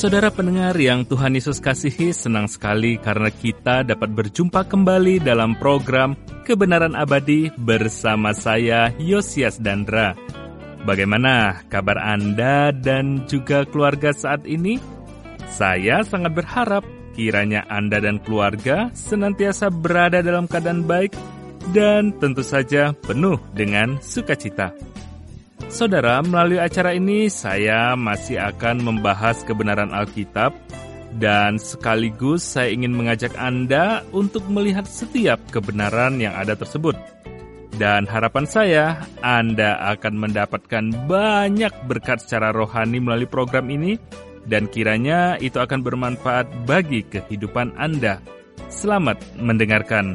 Saudara pendengar yang Tuhan Yesus kasihi, senang sekali karena kita dapat berjumpa kembali dalam program Kebenaran Abadi bersama saya, Yosias Dandra. Bagaimana kabar Anda dan juga keluarga saat ini? Saya sangat berharap kiranya Anda dan keluarga senantiasa berada dalam keadaan baik dan tentu saja penuh dengan sukacita. Saudara, melalui acara ini saya masih akan membahas kebenaran Alkitab dan sekaligus saya ingin mengajak Anda untuk melihat setiap kebenaran yang ada tersebut. Dan harapan saya, Anda akan mendapatkan banyak berkat secara rohani melalui program ini dan kiranya itu akan bermanfaat bagi kehidupan Anda. Selamat mendengarkan.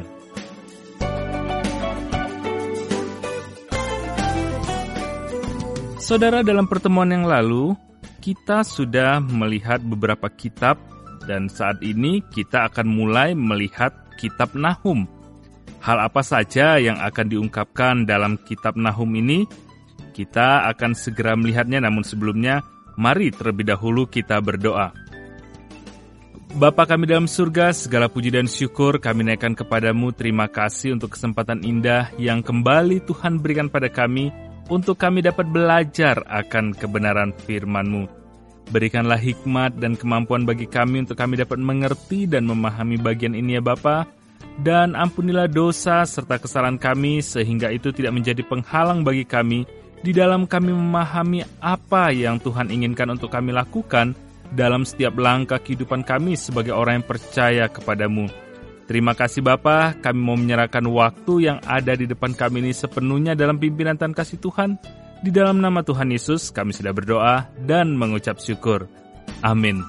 Saudara, dalam pertemuan yang lalu, kita sudah melihat beberapa kitab dan saat ini kita akan mulai melihat kitab Nahum. Hal apa saja yang akan diungkapkan dalam kitab Nahum ini? Kita akan segera melihatnya, namun sebelumnya, mari terlebih dahulu kita berdoa. Bapa kami dalam surga, segala puji dan syukur kami naikkan kepadamu. Terima kasih untuk kesempatan indah yang kembali Tuhan berikan pada kami, untuk kami dapat belajar akan kebenaran firman-Mu. Berikanlah hikmat dan kemampuan bagi kami untuk kami dapat mengerti dan memahami bagian ini ya Bapa. Dan ampunilah dosa serta kesalahan kami sehingga itu tidak menjadi penghalang bagi kami di dalam kami memahami apa yang Tuhan inginkan untuk kami lakukan dalam setiap langkah kehidupan kami sebagai orang yang percaya kepadamu. Terima kasih Bapa, kami mau menyerahkan waktu yang ada di depan kami ini sepenuhnya dalam pimpinan dan kasih Tuhan. Di dalam nama Tuhan Yesus kami sudah berdoa dan mengucap syukur. Amin.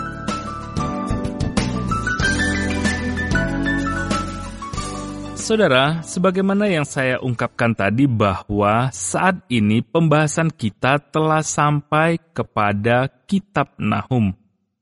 Saudara, sebagaimana yang saya ungkapkan tadi bahwa saat ini pembahasan kita telah sampai kepada kitab Nahum.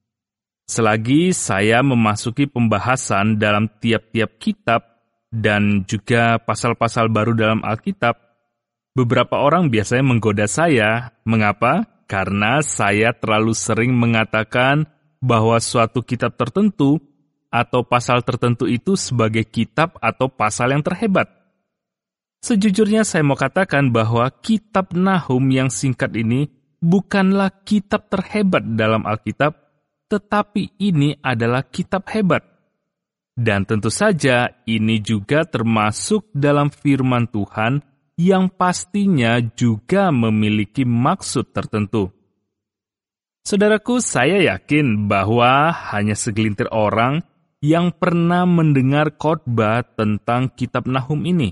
Selagi saya memasuki pembahasan dalam tiap-tiap kitab dan juga pasal-pasal baru dalam Alkitab, beberapa orang biasanya menggoda saya. Mengapa? Karena saya terlalu sering mengatakan bahwa suatu kitab tertentu atau pasal tertentu itu sebagai kitab atau pasal yang terhebat. Sejujurnya saya mau katakan bahwa kitab Nahum yang singkat ini bukanlah kitab terhebat dalam Alkitab, tetapi ini adalah kitab hebat. Dan tentu saja ini juga termasuk dalam firman Tuhan yang pastinya juga memiliki maksud tertentu. Saudaraku, saya yakin bahwa hanya segelintir orang yang pernah mendengar khotbah tentang kitab Nahum ini.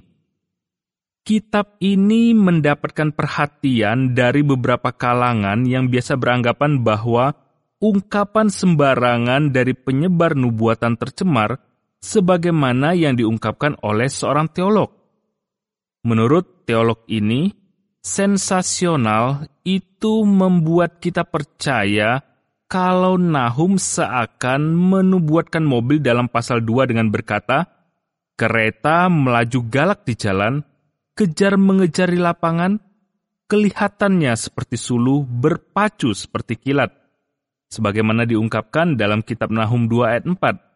Kitab ini mendapatkan perhatian dari beberapa kalangan yang biasa beranggapan bahwa ungkapan sembarangan dari penyebar nubuatan tercemar sebagaimana yang diungkapkan oleh seorang teolog. Menurut teolog ini, sensasional itu membuat kita percaya kalau Nahum seakan menubuatkan mobil dalam pasal 2 dengan berkata, kereta melaju galak di jalan, kejar-mengejar di lapangan, kelihatannya seperti suluh, berpacu seperti kilat, sebagaimana diungkapkan dalam kitab Nahum 2 ayat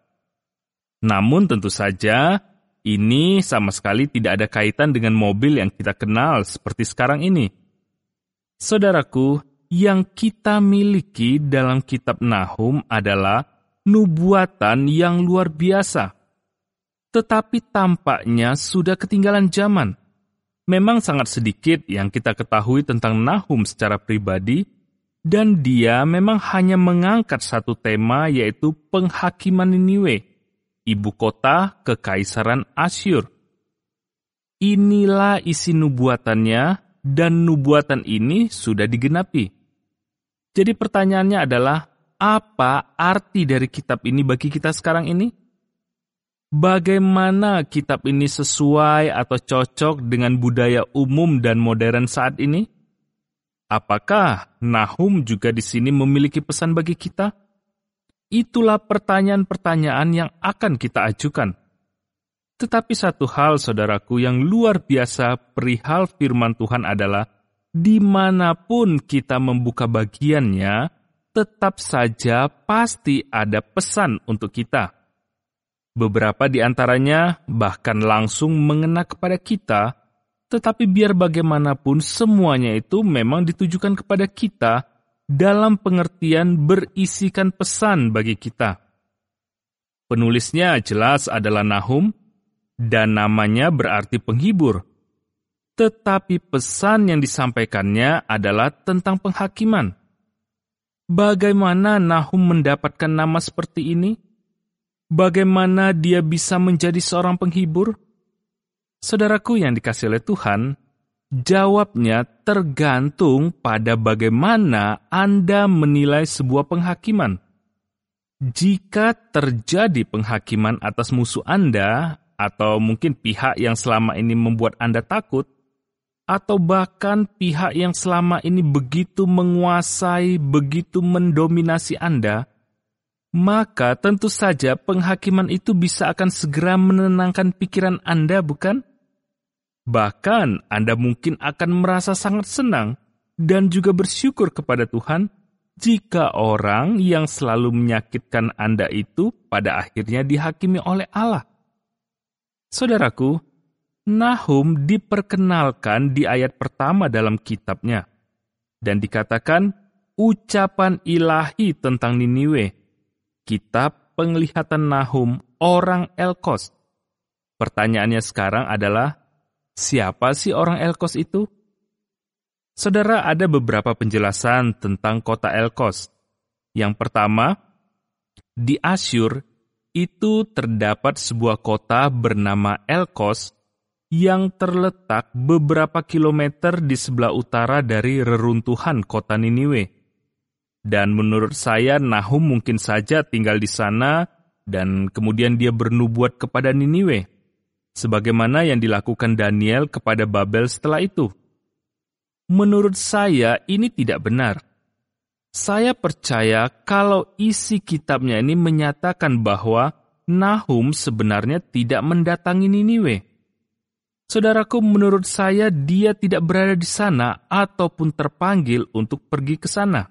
4. Namun tentu saja, ini sama sekali tidak ada kaitan dengan mobil yang kita kenal seperti sekarang ini. Saudaraku, yang kita miliki dalam kitab Nahum adalah nubuatan yang luar biasa. Tetapi tampaknya sudah ketinggalan zaman. Memang sangat sedikit yang kita ketahui tentang Nahum secara pribadi, dan dia memang hanya mengangkat satu tema, yaitu penghakiman Niniwe, ibu kota Kekaisaran Asyur. Inilah isi nubuatannya, dan nubuatan ini sudah digenapi. Jadi pertanyaannya adalah, apa arti dari kitab ini bagi kita sekarang ini? Bagaimana kitab ini sesuai atau cocok dengan budaya umum dan modern saat ini? Apakah Nahum juga di sini memiliki pesan bagi kita? Itulah pertanyaan-pertanyaan yang akan kita ajukan. Tetapi satu hal, saudaraku, yang luar biasa perihal firman Tuhan adalah dimanapun kita membuka bagiannya, tetap saja pasti ada pesan untuk kita. Beberapa di antaranya bahkan langsung mengena kepada kita, tetapi biar bagaimanapun semuanya itu memang ditujukan kepada kita dalam pengertian berisikan pesan bagi kita. Penulisnya jelas adalah Nahum, dan namanya berarti penghibur. Tetapi pesan yang disampaikannya adalah tentang penghakiman. Bagaimana Nahum mendapatkan nama seperti ini? Bagaimana dia bisa menjadi seorang penghibur? Saudaraku yang dikasihi oleh Tuhan, jawabnya tergantung pada bagaimana Anda menilai sebuah penghakiman. Jika terjadi penghakiman atas musuh Anda, atau mungkin pihak yang selama ini membuat Anda takut, atau bahkan pihak yang selama ini begitu menguasai, begitu mendominasi Anda, maka tentu saja penghakiman itu bisa akan segera menenangkan pikiran Anda, bukan? Bahkan Anda mungkin akan merasa sangat senang dan juga bersyukur kepada Tuhan jika orang yang selalu menyakitkan Anda itu pada akhirnya dihakimi oleh Allah. Saudaraku, Nahum diperkenalkan di ayat pertama dalam kitabnya, dan dikatakan ucapan ilahi tentang Niniwe. Kitab Penglihatan Nahum, orang Elkos. Pertanyaannya sekarang adalah, siapa sih orang Elkos itu? Saudara, ada beberapa penjelasan tentang kota Elkos. Yang pertama, di Asyur itu terdapat sebuah kota bernama Elkos yang terletak beberapa kilometer di sebelah utara dari reruntuhan kota Niniwe. Dan menurut saya Nahum mungkin saja tinggal di sana dan kemudian dia bernubuat kepada Niniwe, sebagaimana yang dilakukan Daniel kepada Babel setelah itu. Menurut saya ini tidak benar. Saya percaya kalau isi kitabnya ini menyatakan bahwa Nahum sebenarnya tidak mendatangi Niniwe. Saudaraku, menurut saya dia tidak berada di sana ataupun terpanggil untuk pergi ke sana.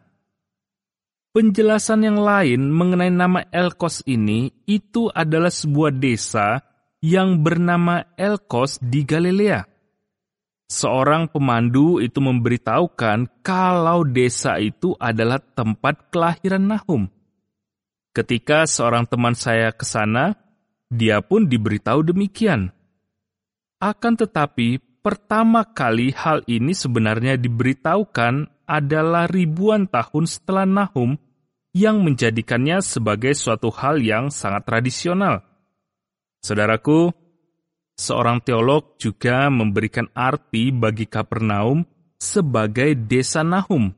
Penjelasan yang lain mengenai nama Elkos ini, itu adalah sebuah desa yang bernama Elkos di Galilea. Seorang pemandu itu memberitahukan kalau desa itu adalah tempat kelahiran Nahum. Ketika seorang teman saya ke sana, dia pun diberitahu demikian. Akan tetapi, pertama kali hal ini sebenarnya diberitahukan adalah ribuan tahun setelah Nahum, yang menjadikannya sebagai suatu hal yang sangat tradisional. Saudaraku, seorang teolog juga memberikan arti bagi Kapernaum sebagai desa Nahum.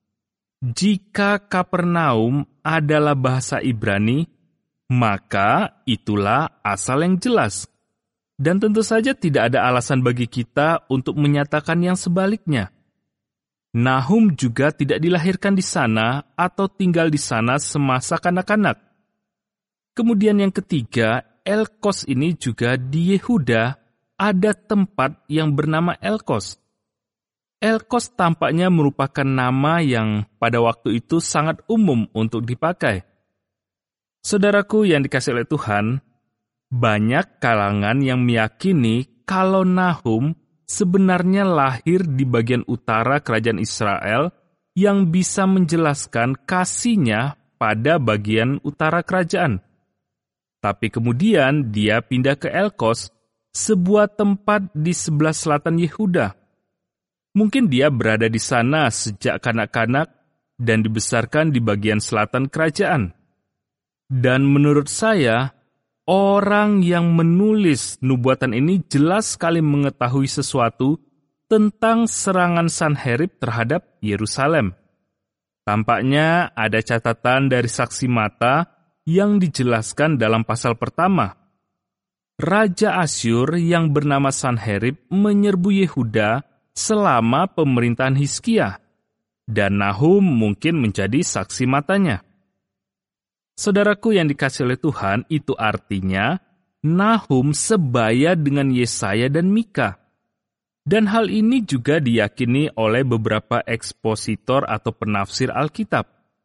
Jika Kapernaum adalah bahasa Ibrani, maka itulah asal yang jelas. Dan tentu saja tidak ada alasan bagi kita untuk menyatakan yang sebaliknya. Nahum juga tidak dilahirkan di sana atau tinggal di sana semasa kanak-kanak. Kemudian yang ketiga, Elkos ini juga di Yehuda ada tempat yang bernama Elkos. Elkos tampaknya merupakan nama yang pada waktu itu sangat umum untuk dipakai. Saudaraku yang dikasihi oleh Tuhan, banyak kalangan yang meyakini kalau Nahum sebenarnya lahir di bagian utara kerajaan Israel yang bisa menjelaskan kasihnya pada bagian utara kerajaan. Tapi kemudian dia pindah ke Elkos, sebuah tempat di sebelah selatan Yehuda. Mungkin dia berada di sana sejak kanak-kanak dan dibesarkan di bagian selatan kerajaan. Dan menurut saya, orang yang menulis nubuatan ini jelas sekali mengetahui sesuatu tentang serangan Sanherib terhadap Yerusalem. Tampaknya ada catatan dari saksi mata yang dijelaskan dalam pasal pertama. Raja Asyur yang bernama Sanherib menyerbu Yehuda selama pemerintahan Hizkia, dan Nahum mungkin menjadi saksi matanya. Saudaraku yang dikasihi oleh Tuhan, itu artinya Nahum sebaya dengan Yesaya dan Mika. Dan hal ini juga diyakini oleh beberapa ekspositor atau penafsir Alkitab.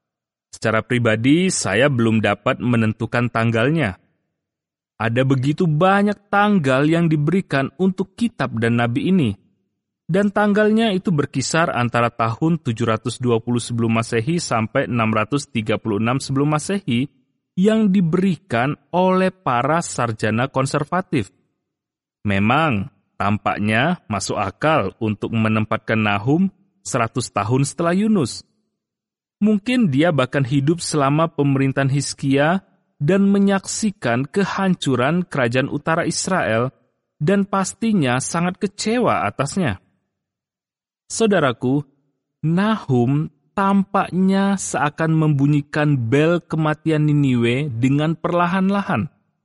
Secara pribadi, saya belum dapat menentukan tanggalnya. Ada begitu banyak tanggal yang diberikan untuk kitab dan nabi ini. Dan tanggalnya itu berkisar antara tahun 720 sebelum Masehi sampai 636 sebelum Masehi yang diberikan oleh para sarjana konservatif. Memang, tampaknya masuk akal untuk menempatkan Nahum 100 tahun setelah Yunus. Mungkin dia bahkan hidup selama pemerintahan Hizkia dan menyaksikan kehancuran kerajaan utara Israel dan pastinya sangat kecewa atasnya. Saudaraku, Nahum tampaknya seakan membunyikan bel kematian Niniwe dengan perlahan-lahan.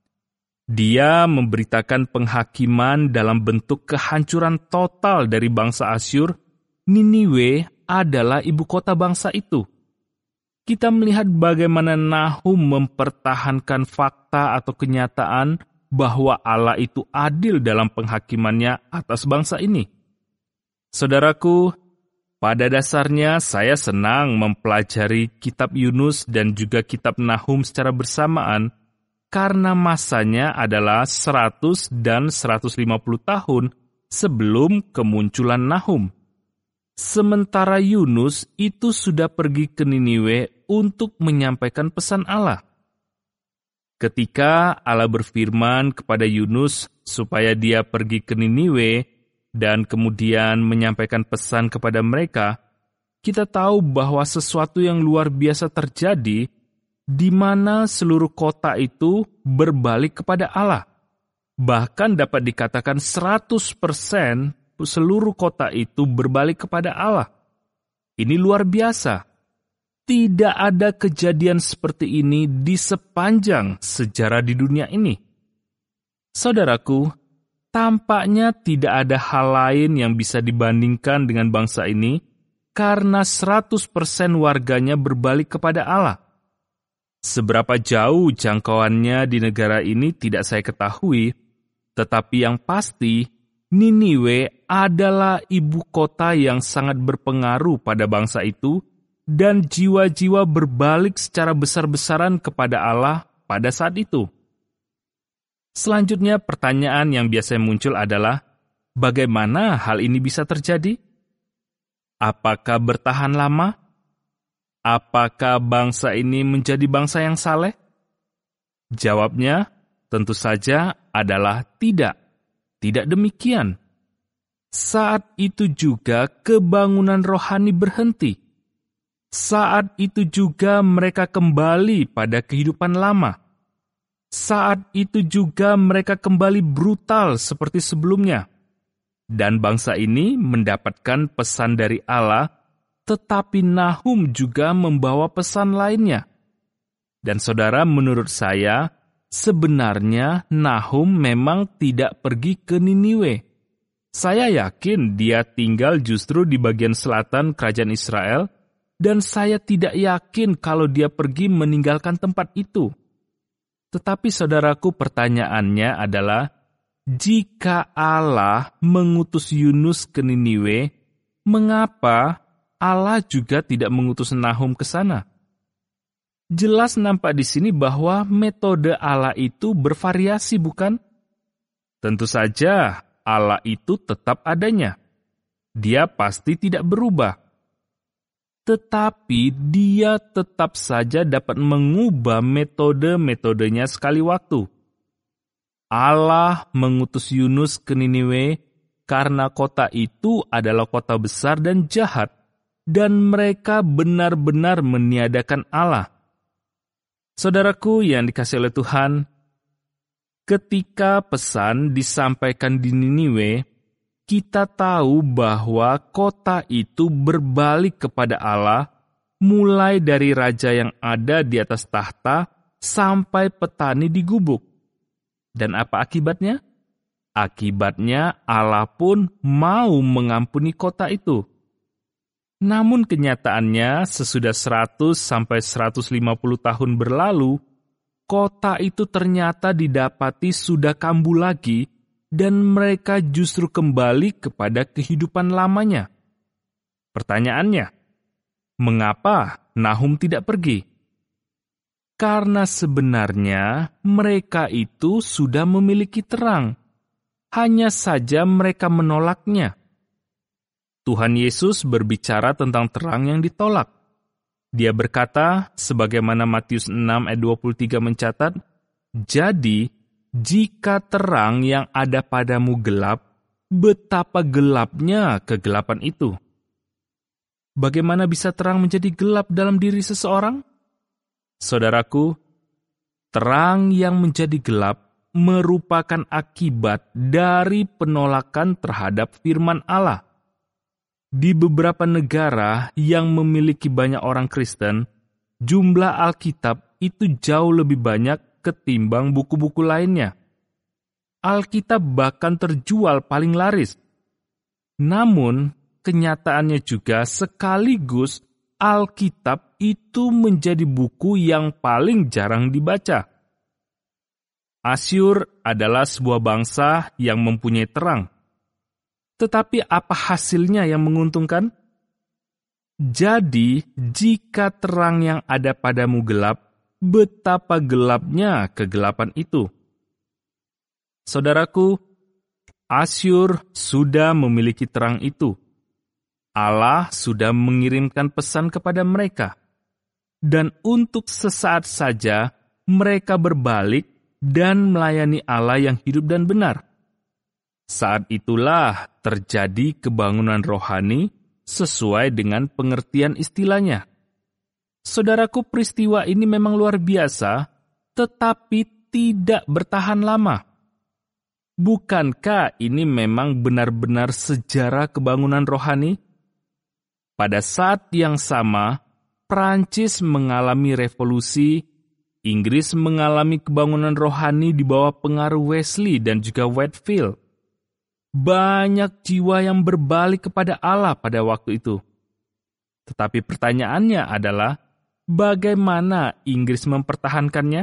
Dia memberitakan penghakiman dalam bentuk kehancuran total dari bangsa Asyur. Niniwe adalah ibu kota bangsa itu. Kita melihat bagaimana Nahum mempertahankan fakta atau kenyataan bahwa Allah itu adil dalam penghakimannya atas bangsa ini. Saudaraku, pada dasarnya saya senang mempelajari kitab Yunus dan juga kitab Nahum secara bersamaan karena masanya adalah 100 dan 150 tahun sebelum kemunculan Nahum. Sementara Yunus itu sudah pergi ke Niniwe untuk menyampaikan pesan Allah. Ketika Allah berfirman kepada Yunus supaya dia pergi ke Niniwe dan kemudian menyampaikan pesan kepada mereka, kita tahu bahwa sesuatu yang luar biasa terjadi di mana seluruh kota itu berbalik kepada Allah. Bahkan dapat dikatakan 100% seluruh kota itu berbalik kepada Allah. Ini luar biasa. Tidak ada kejadian seperti ini di sepanjang sejarah di dunia ini. Saudaraku, tampaknya tidak ada hal lain yang bisa dibandingkan dengan bangsa ini karena 100% warganya berbalik kepada Allah. Seberapa jauh jangkauannya di negara ini tidak saya ketahui, tetapi yang pasti, Niniwe adalah ibu kota yang sangat berpengaruh pada bangsa itu dan jiwa-jiwa berbalik secara besar-besaran kepada Allah pada saat itu. Selanjutnya pertanyaan yang biasa muncul adalah, bagaimana hal ini bisa terjadi? Apakah bertahan lama? Apakah bangsa ini menjadi bangsa yang saleh? Jawabnya tentu saja adalah tidak. Tidak demikian. Saat itu juga kebangunan rohani berhenti. Saat itu juga mereka kembali pada kehidupan lama. Saat itu juga mereka kembali brutal seperti sebelumnya. Dan bangsa ini mendapatkan pesan dari Allah, tetapi Nahum juga membawa pesan lainnya. Dan saudara, menurut saya, sebenarnya Nahum memang tidak pergi ke Niniwe. Saya yakin dia tinggal justru di bagian selatan kerajaan Israel, dan saya tidak yakin kalau dia pergi meninggalkan tempat itu. Tetapi saudaraku, pertanyaannya adalah, jika Allah mengutus Yunus ke Niniwe, mengapa Allah juga tidak mengutus Nahum ke sana? Jelas nampak di sini bahwa metode Allah itu bervariasi, bukan? Tentu saja Allah itu tetap adanya. Dia pasti tidak berubah. Tetapi dia tetap saja dapat mengubah metode-metodenya sekali waktu. Allah mengutus Yunus ke Niniwe karena kota itu adalah kota besar dan jahat, dan mereka benar-benar meniadakan Allah. Saudaraku yang dikasihi oleh Tuhan, ketika pesan disampaikan di Niniwe, kita tahu bahwa kota itu berbalik kepada Allah, mulai dari raja yang ada di atas tahta sampai petani di gubuk. Dan apa akibatnya? Akibatnya Allah pun mau mengampuni kota itu. Namun kenyataannya sesudah 100 sampai 150 tahun berlalu, kota itu ternyata didapati sudah kambuh lagi dan mereka justru kembali kepada kehidupan lamanya. Pertanyaannya, mengapa Nahum tidak pergi? Karena sebenarnya mereka itu sudah memiliki terang, hanya saja mereka menolaknya. Tuhan Yesus berbicara tentang terang yang ditolak. Dia berkata, sebagaimana Matius 6 ayat 23 mencatat, "Jadi, jika terang yang ada padamu gelap, betapa gelapnya kegelapan itu." Bagaimana bisa terang menjadi gelap dalam diri seseorang? Saudaraku, terang yang menjadi gelap merupakan akibat dari penolakan terhadap firman Allah. Di beberapa negara yang memiliki banyak orang Kristen, jumlah Alkitab itu jauh lebih banyak ketimbang buku-buku lainnya. Alkitab bahkan terjual paling laris. Namun, kenyataannya juga sekaligus Alkitab itu menjadi buku yang paling jarang dibaca. Asyur adalah sebuah bangsa yang mempunyai terang. Tetapi apa hasilnya yang menguntungkan? Jadi, jika terang yang ada padamu gelap, betapa gelapnya kegelapan itu. Saudaraku, Asyur sudah memiliki terang itu. Allah sudah mengirimkan pesan kepada mereka. Dan untuk sesaat saja, mereka berbalik dan melayani Allah yang hidup dan benar. Saat itulah terjadi kebangunan rohani sesuai dengan pengertian istilahnya. Saudaraku, peristiwa ini memang luar biasa, tetapi tidak bertahan lama. Bukankah ini memang benar-benar sejarah kebangunan rohani? Pada saat yang sama, Prancis mengalami revolusi, Inggris mengalami kebangunan rohani di bawah pengaruh Wesley dan juga Whitefield. Banyak jiwa yang berbalik kepada Allah pada waktu itu. Tetapi pertanyaannya adalah, bagaimana Inggris mempertahankannya?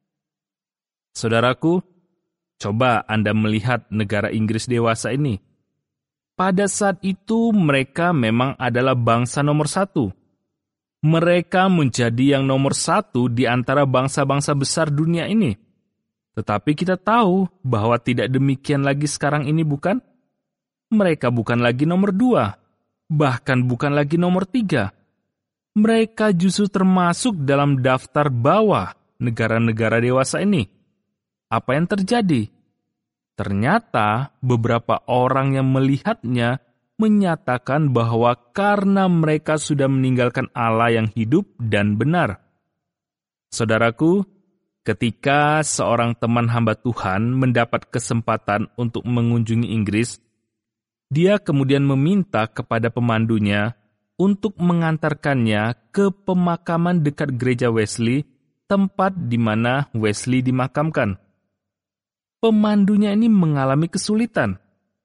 Saudaraku, coba Anda melihat negara Inggris dewasa ini. Pada saat itu mereka memang adalah bangsa nomor 1. Mereka menjadi yang nomor 1 di antara bangsa-bangsa besar dunia ini. Tetapi kita tahu bahwa tidak demikian lagi sekarang ini, bukan? Mereka bukan lagi nomor 2, bahkan bukan lagi nomor 3. Mereka justru termasuk dalam daftar bawah negara-negara dewasa ini. Apa yang terjadi? Ternyata beberapa orang yang melihatnya menyatakan bahwa karena mereka sudah meninggalkan Allah yang hidup dan benar. Saudaraku, ketika seorang teman hamba Tuhan mendapat kesempatan untuk mengunjungi Inggris, dia kemudian meminta kepada pemandunya untuk mengantarkannya ke pemakaman dekat gereja Wesley, tempat di mana Wesley dimakamkan. Pemandunya ini mengalami kesulitan.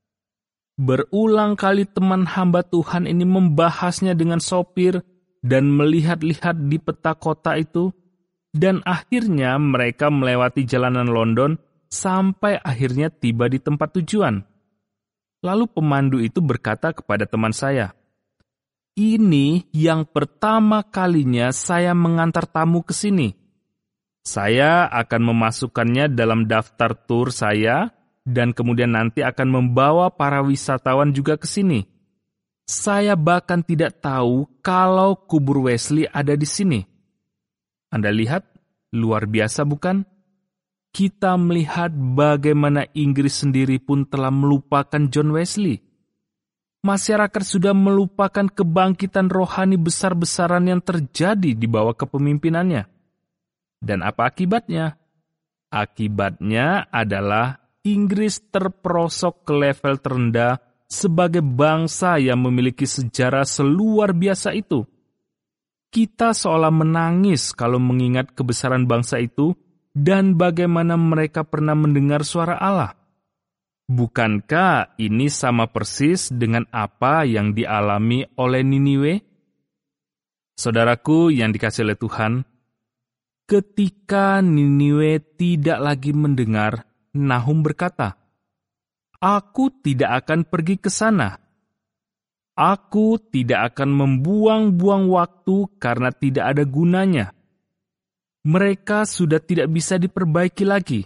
Berulang kali teman hamba Tuhan ini membahasnya dengan sopir dan melihat-lihat di peta kota itu, dan akhirnya mereka melewati jalanan London sampai akhirnya tiba di tempat tujuan. Lalu pemandu itu berkata kepada teman saya, "Ini yang pertama kalinya saya mengantar tamu ke sini. Saya akan memasukkannya dalam daftar tur saya dan kemudian nanti akan membawa para wisatawan juga ke sini. Saya bahkan tidak tahu kalau kubur Wesley ada di sini." Anda lihat, luar biasa bukan? Kita melihat bagaimana Inggris sendiri pun telah melupakan John Wesley. Masyarakat sudah melupakan kebangkitan rohani besar-besaran yang terjadi di bawah kepemimpinannya. Dan apa akibatnya? Akibatnya adalah Inggris terperosok ke level terendah sebagai bangsa yang memiliki sejarah seluar biasa itu. Kita seolah menangis kalau mengingat kebesaran bangsa itu dan bagaimana mereka pernah mendengar suara Allah. Bukankah ini sama persis dengan apa yang dialami oleh Niniwe? Saudaraku yang dikasihi oleh Tuhan, ketika Niniwe tidak lagi mendengar, Nahum berkata, "Aku tidak akan pergi ke sana. Aku tidak akan membuang-buang waktu karena tidak ada gunanya. Mereka sudah tidak bisa diperbaiki lagi.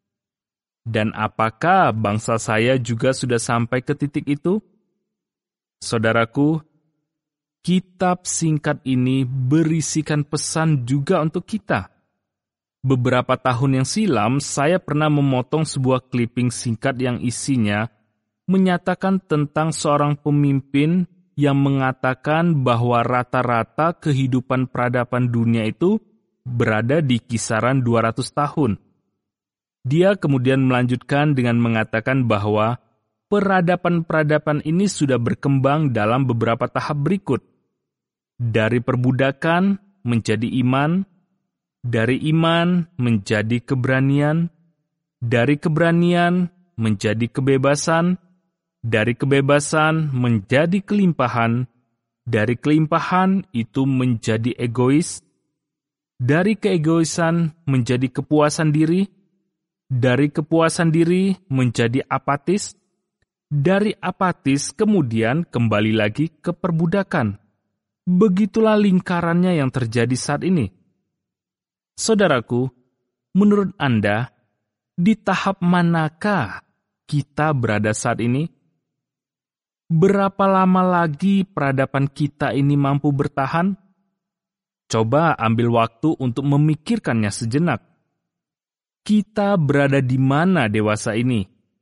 Dan apakah bangsa saya juga sudah sampai ke titik itu? Saudaraku, kitab singkat ini berisikan pesan juga untuk kita. Beberapa tahun yang silam, saya pernah memotong sebuah clipping singkat yang isinya menyatakan tentang seorang pemimpin yang mengatakan bahwa rata-rata kehidupan peradaban dunia itu berada di kisaran 200 tahun. Dia kemudian melanjutkan dengan mengatakan bahwa peradaban-peradaban ini sudah berkembang dalam beberapa tahap berikut. Dari perbudakan menjadi iman, dari iman menjadi keberanian, dari keberanian menjadi kebebasan, dari kebebasan menjadi kelimpahan, dari kelimpahan itu menjadi egois, dari keegoisan menjadi kepuasan diri, dari kepuasan diri menjadi apatis, dari apatis kemudian kembali lagi ke perbudakan. Begitulah lingkarannya yang terjadi saat ini. Saudaraku, menurut Anda, di tahap manakah kita berada saat ini? Berapa lama lagi peradaban kita ini mampu bertahan? Coba ambil waktu untuk memikirkannya sejenak. Kita berada di mana dewasa ini?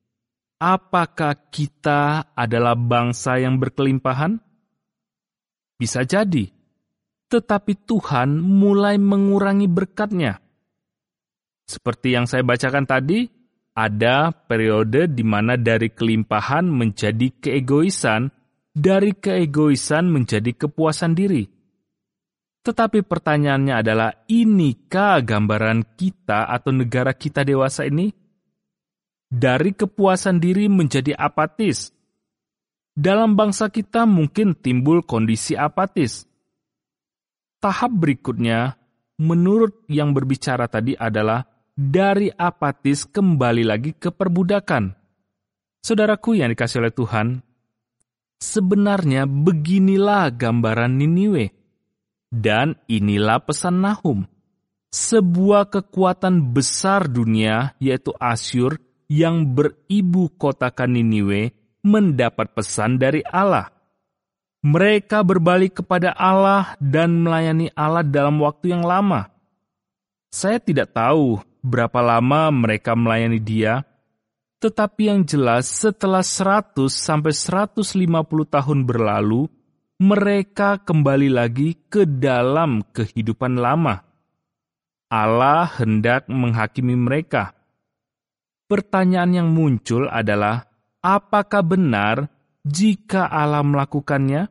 Apakah kita adalah bangsa yang berkelimpahan? Bisa jadi, tetapi Tuhan mulai mengurangi berkat-Nya. Seperti yang saya bacakan tadi, ada periode di mana dari kelimpahan menjadi keegoisan, dari keegoisan menjadi kepuasan diri. Tetapi pertanyaannya adalah, inikah gambaran kita atau negara kita dewasa ini? Dari kepuasan diri menjadi apatis. Dalam bangsa kita mungkin timbul kondisi apatis. Tahap berikutnya, menurut yang berbicara tadi adalah dari apatis kembali lagi ke perbudakan. Saudaraku yang dikasihi oleh Tuhan, sebenarnya beginilah gambaran Niniwe. Dan inilah pesan Nahum, sebuah kekuatan besar dunia yaitu Asyur yang beribu kotakan Niniwe mendapat pesan dari Allah. Mereka berbalik kepada Allah dan melayani Allah dalam waktu yang lama. Saya tidak tahu berapa lama mereka melayani Dia, tetapi yang jelas setelah 100 sampai 150 tahun berlalu, mereka kembali lagi ke dalam kehidupan lama. Allah hendak menghakimi mereka. Pertanyaan yang muncul adalah, apakah benar jika Allah melakukannya?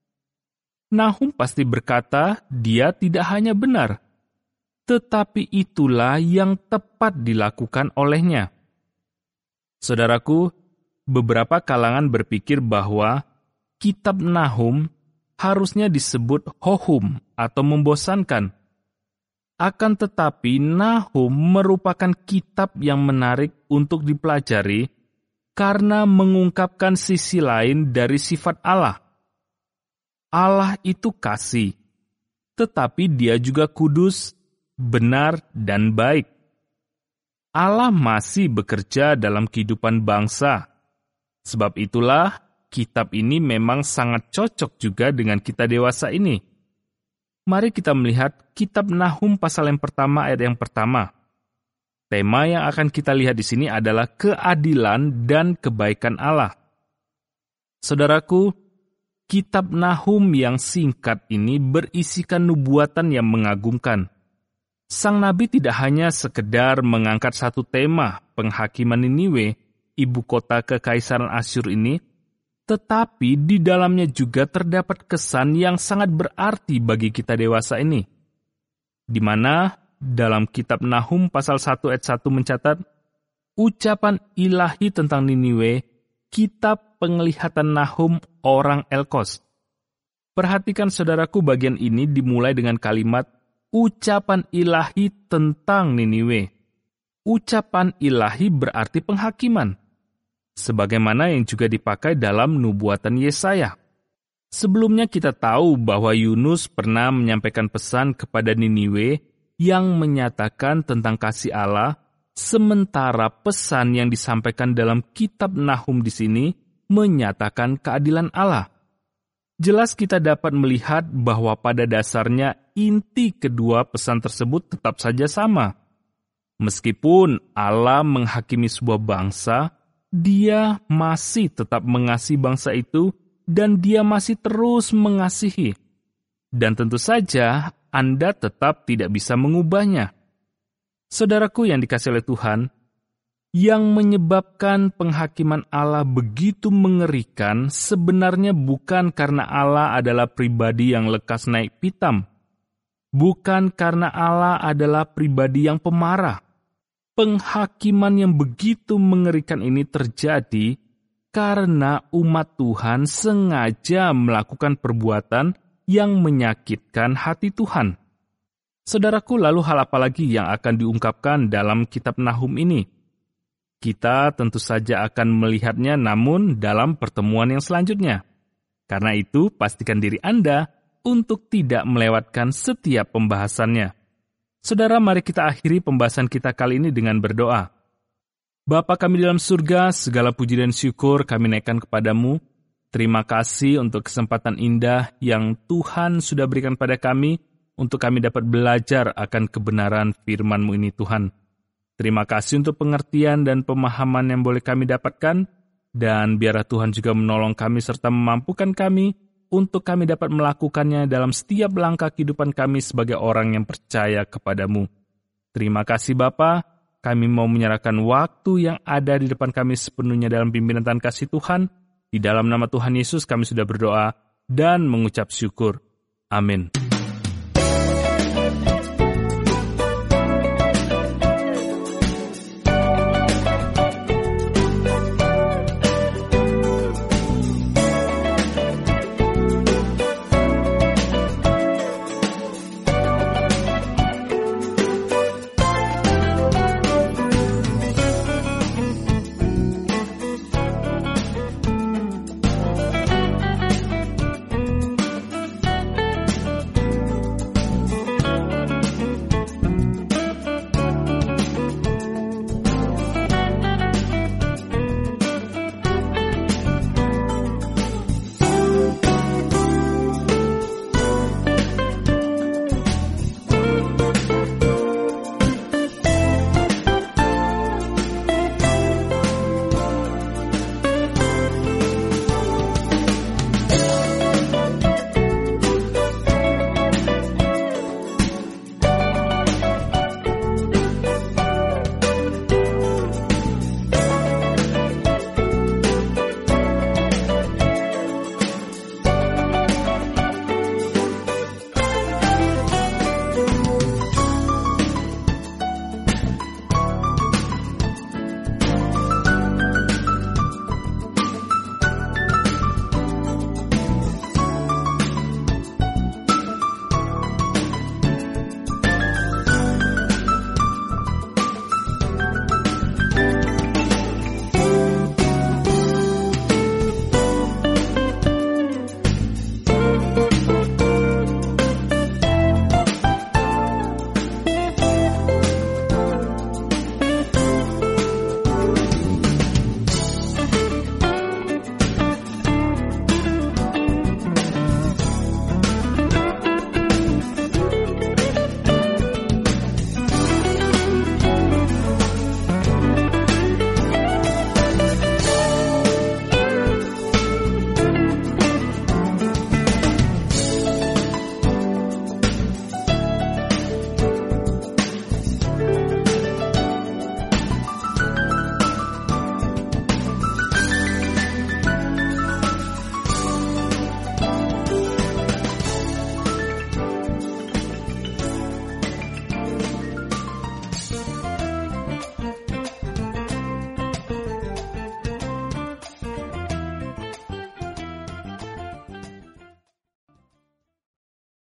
Nahum pasti berkata, dia tidak hanya benar, tetapi itulah yang tepat dilakukan olehnya. Saudaraku, beberapa kalangan berpikir bahwa Kitab Nahum harusnya disebut hohum atau membosankan. Akan tetapi Nahum merupakan kitab yang menarik untuk dipelajari karena mengungkapkan sisi lain dari sifat Allah. Allah itu kasih, tetapi Dia juga kudus, benar, dan baik. Allah masih bekerja dalam kehidupan bangsa. Sebab itulah kitab ini memang sangat cocok juga dengan kita dewasa ini. Mari kita melihat kitab Nahum pasal yang pertama ayat yang pertama. Tema yang akan kita lihat di sini adalah keadilan dan kebaikan Allah. Saudaraku, kitab Nahum yang singkat ini berisikan nubuatan yang mengagumkan. Sang nabi tidak hanya sekedar mengangkat satu tema penghakiman Niniwe, ibu kota kekaisaran Asyur ini, tetapi di dalamnya juga terdapat kesan yang sangat berarti bagi kita dewasa ini. Di mana dalam kitab Nahum pasal 1 ayat 1 mencatat, ucapan ilahi tentang Niniwe, kitab penglihatan Nahum orang Elkos. Perhatikan saudaraku, bagian ini dimulai dengan kalimat ucapan ilahi tentang Niniwe. Ucapan ilahi berarti penghakiman, sebagaimana yang juga dipakai dalam nubuatan Yesaya. Sebelumnya kita tahu bahwa Yunus pernah menyampaikan pesan kepada Niniwe yang menyatakan tentang kasih Allah, sementara pesan yang disampaikan dalam kitab Nahum di sini menyatakan keadilan Allah. Jelas kita dapat melihat bahwa pada dasarnya inti kedua pesan tersebut tetap saja sama. Meskipun Allah menghakimi sebuah bangsa, Dia masih tetap mengasihi bangsa itu dan Dia masih terus mengasihi. Dan tentu saja Anda tetap tidak bisa mengubahnya. Saudaraku yang dikasihi oleh Tuhan, yang menyebabkan penghakiman Allah begitu mengerikan sebenarnya bukan karena Allah adalah pribadi yang lekas naik pitam. Bukan karena Allah adalah pribadi yang pemarah. Penghakiman yang begitu mengerikan ini terjadi karena umat Tuhan sengaja melakukan perbuatan yang menyakitkan hati Tuhan. Saudaraku, lalu hal apa lagi yang akan diungkapkan dalam kitab Nahum ini? Kita tentu saja akan melihatnya namun dalam pertemuan yang selanjutnya. Karena itu, pastikan diri Anda untuk tidak melewatkan setiap pembahasannya. Saudara, mari kita akhiri pembahasan kita kali ini dengan berdoa. Bapa kami di dalam surga, segala puji dan syukur kami naikkan kepadamu. Terima kasih untuk kesempatan indah yang Tuhan sudah berikan pada kami untuk kami dapat belajar akan kebenaran firman-Mu ini, Tuhan. Terima kasih untuk pengertian dan pemahaman yang boleh kami dapatkan, dan biarlah Tuhan juga menolong kami serta memampukan kami untuk kami dapat melakukannya dalam setiap langkah kehidupan kami sebagai orang yang percaya kepadamu. Terima kasih Bapa, kami mau menyerahkan waktu yang ada di depan kami sepenuhnya dalam pimpinan dan kasih Tuhan. Di dalam nama Tuhan Yesus kami sudah berdoa dan mengucap syukur. Amin.